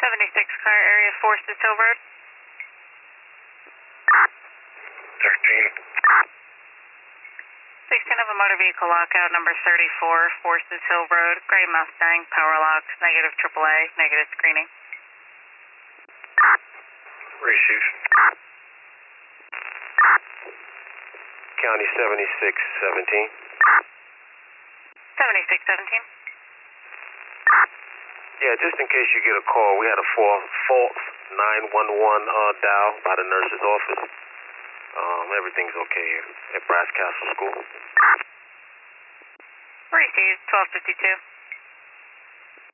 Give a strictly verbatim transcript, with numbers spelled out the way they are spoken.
seventy-six car area, Forces Hill Road. thirteen. sixteen of a motor vehicle lockout, number thirty-four, Forces Hill Road, gray Mustang, power locks, negative triple A, negative screening. Receive. County seventy-six seventeen. seventy-six seventeen. Yeah, just in case you get a call, we had a false, false nine one one uh, dial by the nurse's office. Um, everything's okay here at Brass Castle School. Received, twelve fifty-two.